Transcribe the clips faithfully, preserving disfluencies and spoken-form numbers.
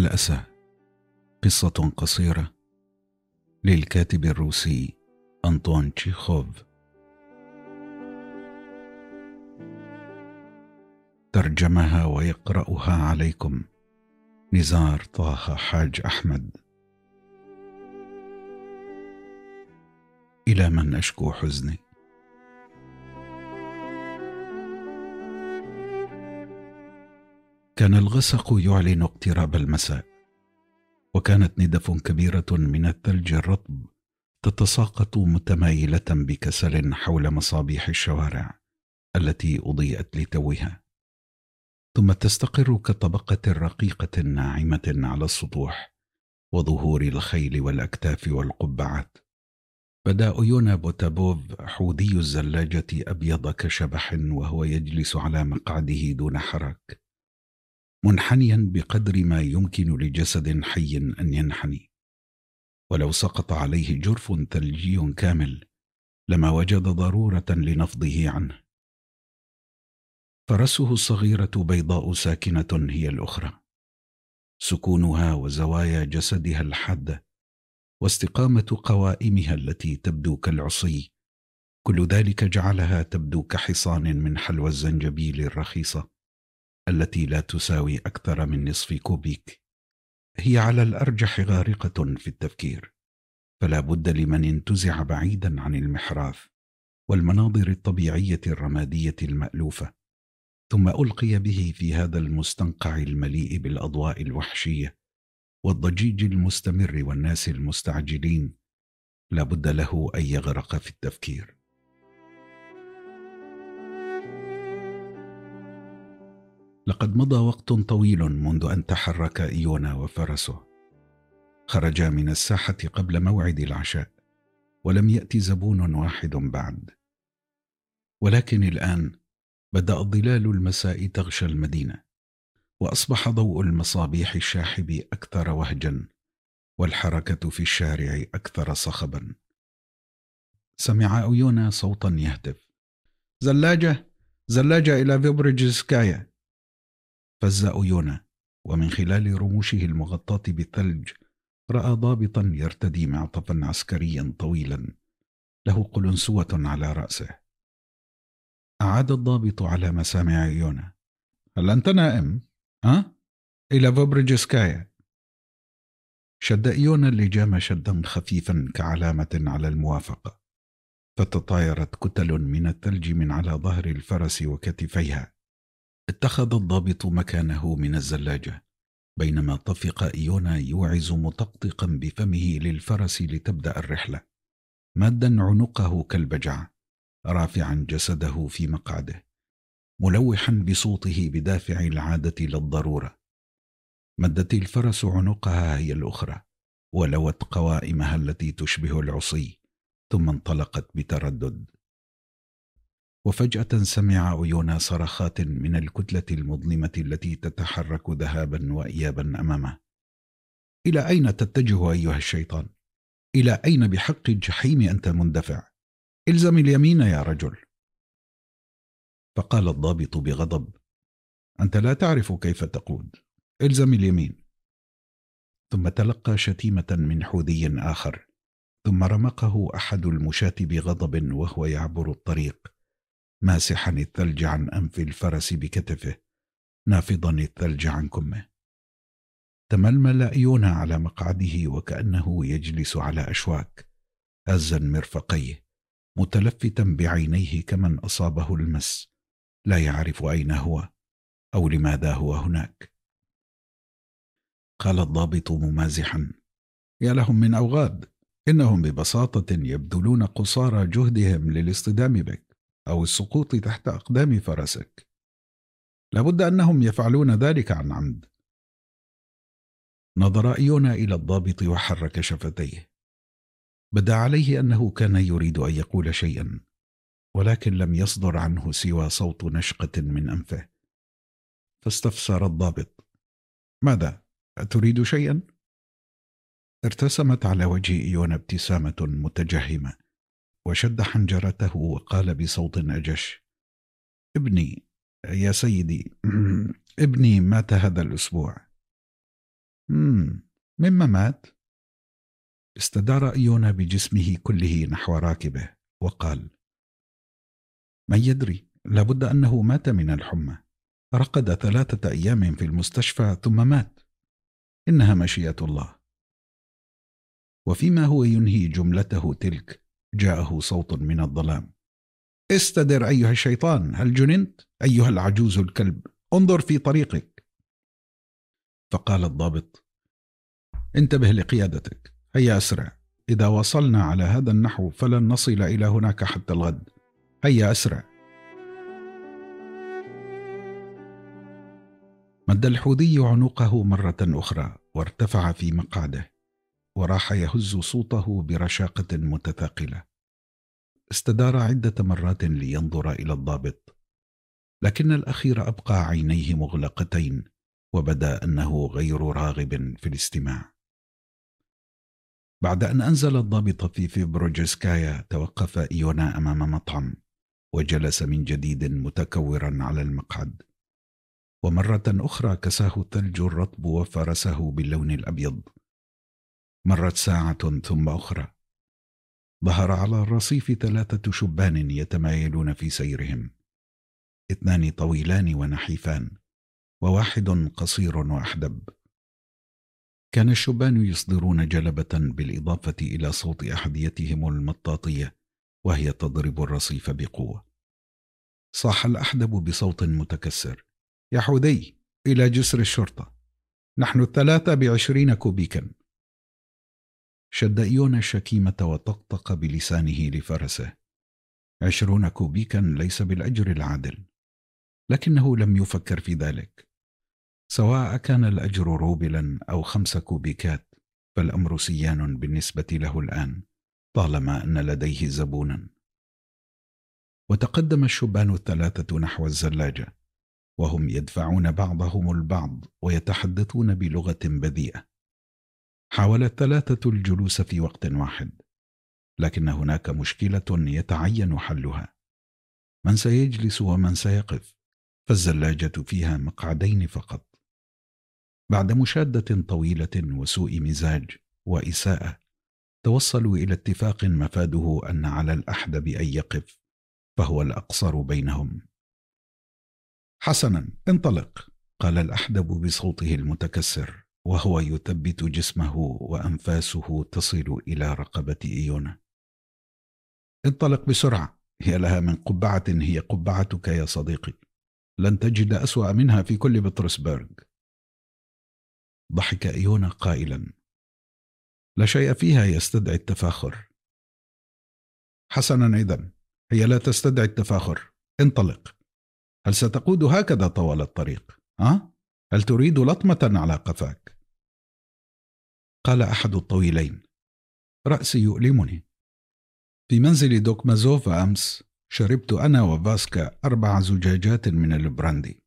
الأسى، قصة قصيرة للكاتب الروسي أنطون تشيخوف. ترجمها ويقرأها عليكم نزار طه حاج أحمد. إلى من أشكو حزني. كان الغسق يعلن اقتراب المساء، وكانت ندف كبيرة من الثلج الرطب تتساقط متمايلة بكسل حول مصابيح الشوارع التي أضيئت لتوها، ثم تستقر كطبقة رقيقة ناعمة على السطوح وظهور الخيل والأكتاف والقبعات. بدا أويونا بوتابوف حوذي الزلاجة أبيض كشبح وهو يجلس على مقعده دون حراك، منحنيا بقدر ما يمكن لجسد حي أن ينحني، ولو سقط عليه جرف ثلجي كامل لما وجد ضرورة لنفضه عنه. فرسه الصغيرة بيضاء ساكنة هي الأخرى، سكونها وزوايا جسدها الحادة واستقامة قوائمها التي تبدو كالعصي، كل ذلك جعلها تبدو كحصان من حلوى الزنجبيل الرخيصة التي لا تساوي أكثر من نصف كوبيك. هي على الأرجح غارقة في التفكير، فلا بد لمن انتزع بعيدا عن المحراث والمناظر الطبيعية الرمادية المألوفة ثم ألقي به في هذا المستنقع المليء بالأضواء الوحشية والضجيج المستمر والناس المستعجلين، لا بد له أن يغرق في التفكير. لقد مضى وقت طويل منذ أن تحرك إيونا وفرسه. خرجا من الساحة قبل موعد العشاء، ولم يأتي زبون واحد بعد، ولكن الآن بدأ ظلال المساء تغشى المدينة، وأصبح ضوء المصابيح الشاحب أكثر وهجا، والحركة في الشارع أكثر صخبا. سمع أويونا صوتا يهتف: زلاجة زلاجة إلى فيبريجسكايا. فز أويونا، ومن خلال رموشه المغطاة بالثلج رأى ضابطا يرتدي معطفا عسكريا طويلا له قلنسوة على رأسه. أعاد الضابط على مسامع أويونا: هل أنت نائم؟ ها؟ إلى فيبريجسكايا. شد أويونا اللجام شدا خفيفا كعلامة على الموافقة، فتطايرت كتل من الثلج من على ظهر الفرس وكتفيها. اتخذ الضابط مكانه من الزلاجة، بينما طفق إيونا يوعز مطقطقا بفمه للفرس لتبدأ الرحلة، مادا عنقه كالبجع، رافعا جسده في مقعده، ملوحا بصوته بدافع العادة للضرورة. مدت الفرس عنقها هي الأخرى ولوت قوائمها التي تشبه العصي، ثم انطلقت بتردد. وفجأة سمع أويونا صرخات من الكتلة المظلمة التي تتحرك ذهابا وإيابا أمامه. إلى أين تتجه أيها الشيطان؟ إلى أين بحق الجحيم أنت مندفع؟ إلزم اليمين يا رجل. فقال الضابط بغضب: أنت لا تعرف كيف تقود، إلزم اليمين. ثم تلقى شتيمة من حوذي آخر، ثم رمقه أحد المشاة بغضب وهو يعبر الطريق، ماسحا الثلج عن أنف الفرس بكتفه، نافضا الثلج عن كمه. تململ إيونا على مقعده وكأنه يجلس على أشواك، هزا مرفقيه متلفتا بعينيه كمن أصابه المس، لا يعرف أين هو أو لماذا هو هناك. قال الضابط ممازحا: يا لهم من أوغاد، إنهم ببساطة يبذلون قصارى جهدهم للاصطدام بك أو السقوط تحت أقدام فرسك. لابد أنهم يفعلون ذلك عن عمد. نظر إيونا إلى الضابط وحرك شفتيه. بدا عليه أنه كان يريد أن يقول شيئا، ولكن لم يصدر عنه سوى صوت نشقة من أنفه. فاستفسر الضابط: ماذا؟ أتريد شيئا؟ ارتسمت على وجه إيونا ابتسامة متجهمة، وشد حنجرته وقال بصوت أجش: ابني يا سيدي ابني مات هذا الأسبوع. مم. مما مات؟ استدار إيونا بجسمه كله نحو راكبه وقال: من يدري، لابد أنه مات من الحمى. رقد ثلاثة أيام في المستشفى ثم مات. إنها مشيئة الله. وفيما هو ينهي جملته تلك، جاءه صوت من الظلام: استدر أيها الشيطان، هل جننت؟ أيها العجوز الكلب، انظر في طريقك. فقال الضابط: انتبه لقيادتك، هيا أسرع، إذا وصلنا على هذا النحو فلن نصل إلى هناك حتى الغد، هيا أسرع. مد الحوذي عنقه مرة أخرى وارتفع في مقعده، وراح يهز صوته برشاقة متثاقلة. استدار عدة مرات لينظر إلى الضابط، لكن الأخير أبقى عينيه مغلقتين، وبدا أنه غير راغب في الاستماع. بعد أن أنزل الضابط في فيبروجسكايا، توقف إيونا أمام مطعم وجلس من جديد متكورا على المقعد، ومرة أخرى كساه الثلج الرطب وفرسه باللون الأبيض. مرت ساعة ثم أخرى. ظهر على الرصيف ثلاثة شبان يتمايلون في سيرهم، اثنان طويلان ونحيفان، وواحد قصير وأحدب. كان الشبان يصدرون جلبة بالإضافة إلى صوت أحذيتهم المطاطية وهي تضرب الرصيف بقوة. صاح الأحدب بصوت متكسر: يا حوذي، إلى جسر الشرطة، نحن الثلاثة بعشرين كوبيكا. شد إيونا الشكيمة وطقطق بلسانه لفرسه: عشرون كوبيكا ليس بالأجر العادل. لكنه لم يفكر في ذلك. سواء كان الأجر روبلا أو خمس كوبيكات، فالأمر سيان بالنسبة له الآن، طالما أن لديه زبونا. وتقدم الشبان الثلاثة نحو الزلاجة، وهم يدفعون بعضهم البعض ويتحدثون بلغة بذيئة. حاول الثلاثة الجلوس في وقت واحد، لكن هناك مشكلة يتعين حلها: من سيجلس ومن سيقف، فالزلاجة فيها مقعدين فقط. بعد مشادة طويلة وسوء مزاج وإساءة، توصلوا إلى اتفاق مفاده أن على الأحدب أن يقف، فهو الأقصر بينهم. حسنا، انطلق، قال الأحدب بصوته المتكسر وهو يثبت جسمه وأنفاسه تصل إلى رقبة إيونا. انطلق بسرعة، هي لها من قبعة هي قبعتك يا صديقي، لن تجد أسوأ منها في كل بطرسبرغ. ضحك إيونا قائلا: لا شيء فيها يستدعي التفاخر. حسنا إذن، هي لا تستدعي التفاخر، انطلق. هل ستقود هكذا طوال الطريق؟ أه؟ هل تريد لطمة على قفاك؟ قال أحد الطويلين: رأسي يؤلمني. في منزل دوكمازوفا أمس شربت أنا وفاسكا أربع زجاجات من البراندي.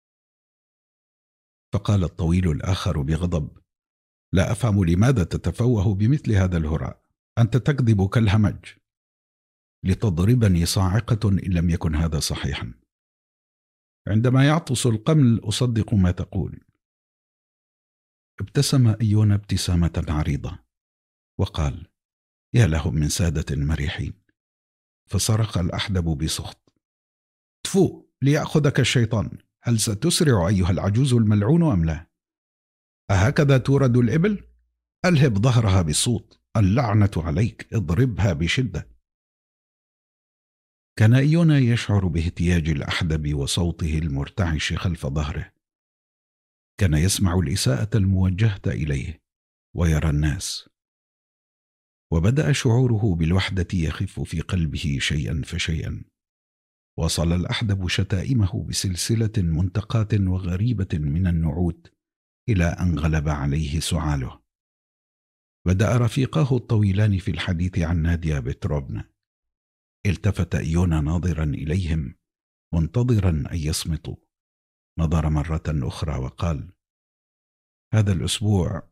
فقال الطويل الآخر بغضب: لا أفهم لماذا تتفوه بمثل هذا الهراء، أنت تكذب كالهمج. لتضربني صاعقة إن لم يكن هذا صحيحا. عندما يعطس القمل أصدق ما تقول. ابتسم إيونا ابتسامة عريضة وقال: يا لهم من سادة مريحين. فصرخ الأحدب بسخط: تفو، ليأخذك الشيطان، هل ستسرع أيها العجوز الملعون أم لا؟ أهكذا تورد الإبل؟ ألهب ظهرها بالصوت، اللعنة عليك، اضربها بشدة. كان إيونا يشعر باهتياج الأحدب وصوته المرتعش خلف ظهره. كان يسمع الإساءة الموجهة إليه ويرى الناس، وبدأ شعوره بالوحدة يخف في قلبه شيئا فشيئا. وصل الأحدب شتائمه بسلسلة منتقاة وغريبة من النعوت إلى أن غلب عليه سعاله. بدأ رفيقاه الطويلان في الحديث عن ناديا بتروفنا. التفت إيونا ناظرا إليهم منتظرا أن يصمتوا. نظر مرة أخرى وقال: هذا الأسبوع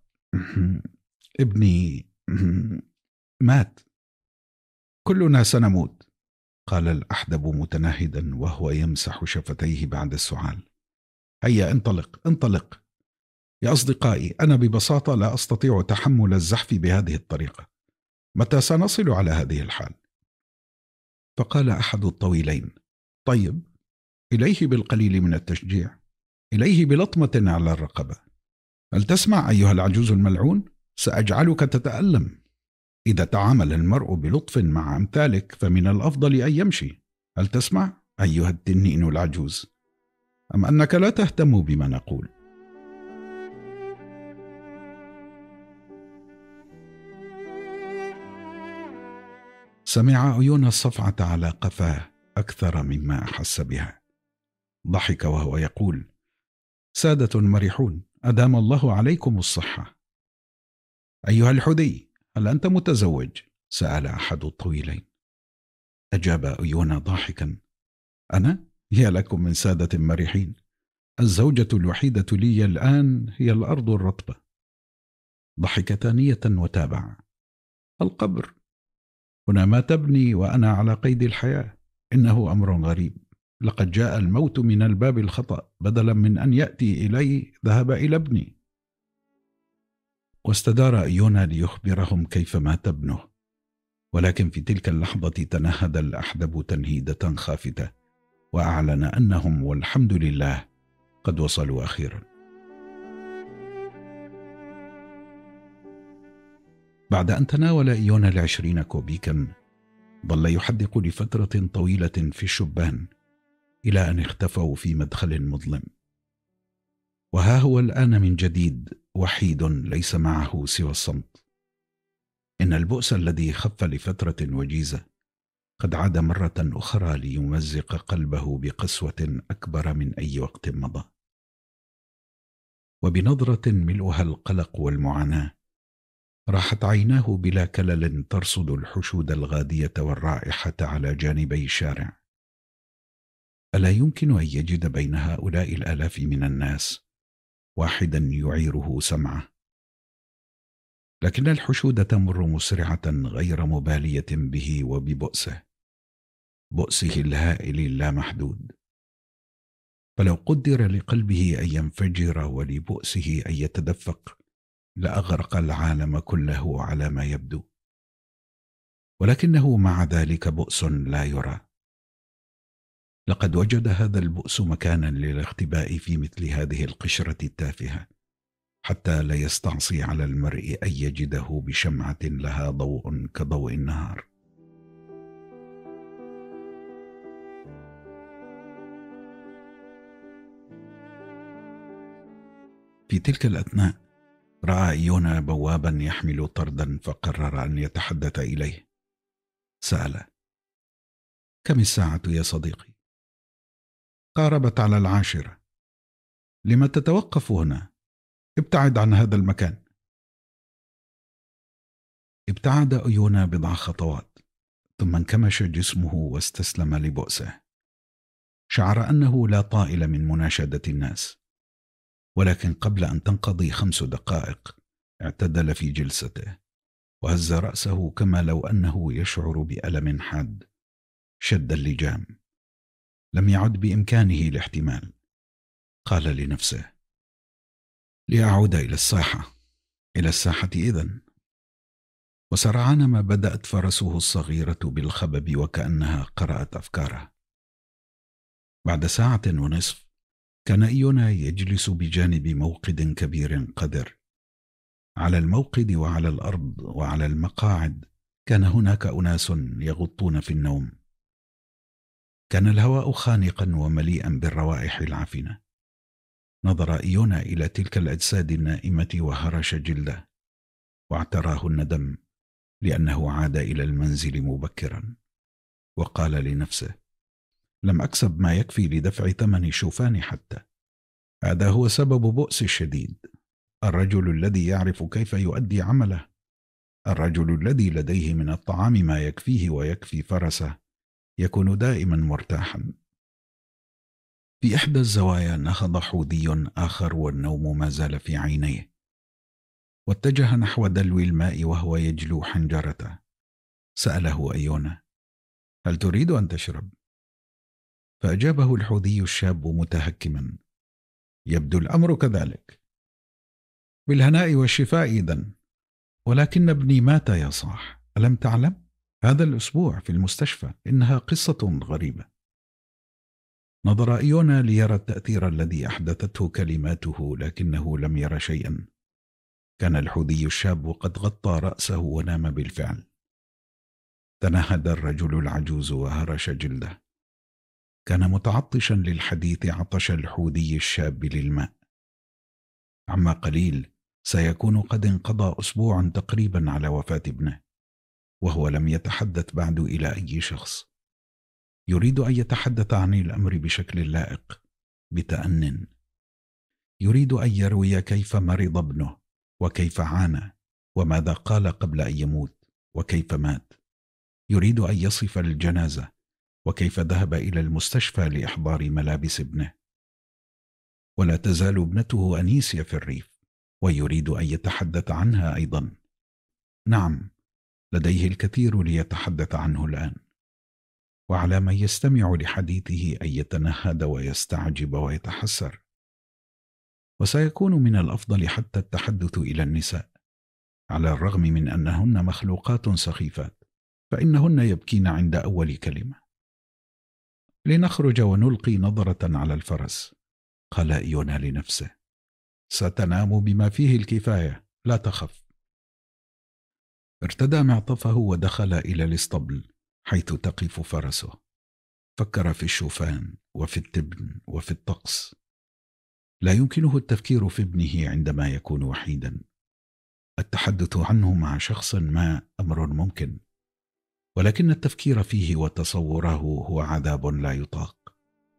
ابني مات. كلنا سنموت، قال الأحدب متنهدا وهو يمسح شفتيه بعد السعال. هيا انطلق انطلق. يا أصدقائي، أنا ببساطة لا أستطيع تحمل الزحف بهذه الطريقة. متى سنصل على هذه الحال؟ فقال أحد الطويلين: طيب، إليه بالقليل من التشجيع، إليه بلطمة على الرقبة. هل تسمع أيها العجوز الملعون؟ سأجعلك تتألم. إذا تعامل المرء بلطف مع أمثالك فمن الأفضل أن يمشي. هل تسمع أيها التنين العجوز؟ أم أنك لا تهتم بما نقول؟ سمع أيونا الصفعة على قفاه أكثر مما أحس بها. ضحك وهو يقول: سادة مرحون، أدام الله عليكم الصحة. أيها الحدي، هل أنت متزوج؟ سأل أحد الطويلين. أجاب أيونا ضاحكا: أنا؟ يا لكم من سادة مرحين، الزوجة الوحيدة لي الآن هي الأرض الرطبة. ضحك ثانية وتابع: القبر، هنا ما تبني وأنا على قيد الحياة. إنه أمر غريب، لقد جاء الموت من الباب الخطأ، بدلا من أن يأتي إلي ذهب إلى ابني. واستدار أيونا ليخبرهم كيف مات ابنه، ولكن في تلك اللحظة تنهد الأحدب تنهيدة خافتة، وأعلن أنهم والحمد لله قد وصلوا أخيرا. بعد أن تناول أيونا العشرين كوبيكا، ظل يحدق لفترة طويلة في الشبان إلى أن اختفوا في مدخل مظلم. وها هو الآن من جديد وحيد ليس معه سوى الصمت. إن البؤس الذي خف لفترة وجيزة قد عاد مرة أخرى ليمزق قلبه بقسوة أكبر من أي وقت مضى. وبنظرة ملؤها القلق والمعاناة راحت عيناه بلا كلل ترصد الحشود الغادية والرائحة على جانبي الشارع. ألا يمكن أن يجد بين هؤلاء الآلاف من الناس واحدا يعيره سمعه؟ لكن الحشود تمر مسرعة غير مبالية به وببؤسه، بؤسه الهائل اللامحدود. فلو قدر لقلبه أن ينفجر ولبؤسه أن يتدفق لأغرق العالم كله على ما يبدو. ولكنه مع ذلك بؤس لا يرى. لقد وجد هذا البؤس مكانا للاختباء في مثل هذه القشرة التافهة، حتى لا يستعصي على المرء أن يجده بشمعة لها ضوء كضوء النهار. في تلك الأثناء رأى أيونا بوابا يحمل طردا، فقرر أن يتحدث إليه. سأله: كم الساعة يا صديقي؟ قاربت على العاشرة. لم تتوقف هنا؟ ابتعد عن هذا المكان. ابتعد أيونا بضع خطوات، ثم انكمش جسمه واستسلم لبؤسه. شعر أنه لا طائل من مناشدة الناس، ولكن قبل أن تنقضي خمس دقائق اعتدل في جلسته وهز رأسه كما لو أنه يشعر بألم حاد. شد اللجام، لم يعد بإمكانه الاحتمال. قال لنفسه: لأعود إلى الساحة، إلى الساحة إذن. وسرعان ما بدأت فرسه الصغيرة بالخبب وكأنها قرأت أفكاره. بعد ساعة ونصف كان أيونا يجلس بجانب موقد كبير قذر. على الموقد وعلى الأرض وعلى المقاعد كان هناك أناس يغطون في النوم. كان الهواء خانقا ومليئا بالروائح العفنة. نظر أيونا إلى تلك الأجساد النائمة وهرش جلده، واعتراه الندم لأنه عاد إلى المنزل مبكرا. وقال لنفسه: لم أكسب ما يكفي لدفع ثمن شوفان حتى. هذا هو سبب بؤس الشديد. الرجل الذي يعرف كيف يؤدي عمله، الرجل الذي لديه من الطعام ما يكفيه ويكفي فرسه، يكون دائما مرتاحا. في إحدى الزوايا نهض حوذي آخر والنوم ما زال في عينيه، واتجه نحو دلو الماء وهو يجلو حنجرته. سأله أيونا: هل تريد أن تشرب؟ فأجابه الحوذي الشاب متهكما: يبدو الأمر كذلك. بالهناء والشفاء إذن. ولكن ابني مات يا صاح، ألم تعلم؟ هذا الأسبوع في المستشفى. إنها قصة غريبة. نظر إيونا ليرى التأثير الذي أحدثته كلماته، لكنه لم ير شيئا. كان الحوذي الشاب قد غطى رأسه ونام بالفعل. تنهد الرجل العجوز وهرش جلده. كان متعطشا للحديث عطش الحوذي الشاب للماء. عما قليل سيكون قد انقضى أسبوع تقريبا على وفاة ابنه، وهو لم يتحدث بعد إلى أي شخص. يريد أن يتحدث عن الأمر بشكل لائق بتأنٍ. يريد أن يروي كيف مرض ابنه، وكيف عانى، وماذا قال قبل أن يموت، وكيف مات. يريد أن يصف الجنازة، وكيف ذهب إلى المستشفى لإحضار ملابس ابنه. ولا تزال ابنته أنيسيا في الريف، ويريد أن يتحدث عنها أيضا. نعم، لديه الكثير ليتحدث عنه الآن، وعلى من يستمع لحديثه أن يتنهد ويستعجب ويتحسر. وسيكون من الأفضل حتى التحدث إلى النساء، على الرغم من أنهن مخلوقات سخيفات، فإنهن يبكين عند أول كلمة. لنخرج ونلقي نظرة على الفرس، قال إيونا لنفسه. ستنام بما فيه الكفاية، لا تخف. ارتدى معطفه ودخل إلى الاسطبل حيث تقف فرسه. فكر في الشوفان وفي التبن وفي الطقس. لا يمكنه التفكير في ابنه عندما يكون وحيدا. التحدث عنه مع شخص ما أمر ممكن، ولكن التفكير فيه وتصوره هو عذاب لا يطاق.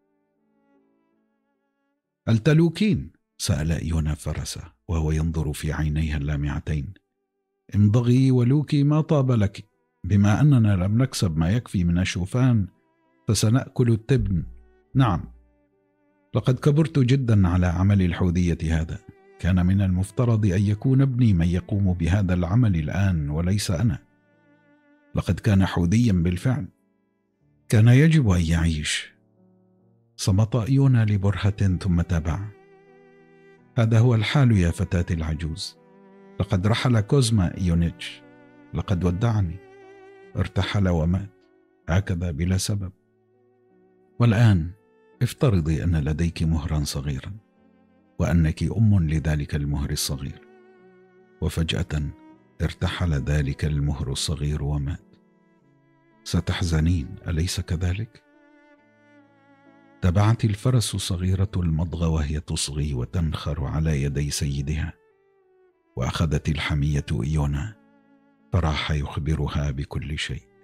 هل تلوكين؟ سأل إيونا فرسه وهو ينظر في عينيها اللامعتين. امضغي ولوكي ما طاب لك. بما أننا لم نكسب ما يكفي من الشوفان فسنأكل التبن. نعم، لقد كبرت جدا على عمل الحوذية هذا. كان من المفترض أن يكون ابني من يقوم بهذا العمل الآن وليس أنا. لقد كان حوذيا بالفعل. كان يجب أن يعيش. صمت إيونا لبرهة ثم تابع. هذا هو الحال يا فتاة العجوز. لقد رحل كوزما إيونيتش. لقد ودعني. ارتحل ومات هكذا بلا سبب. والآن افترضي أن لديك مهرا صغيرا، وأنك أم لذلك المهر الصغير، وفجأة ارتحل ذلك المهر الصغير ومات. ستحزنين، أليس كذلك؟ تبعت الفرس الصغيرة المضغ وهي تصغي وتنخر على يدي سيدها، وأخذت الحمية إيونا فراح يخبرها بكل شيء.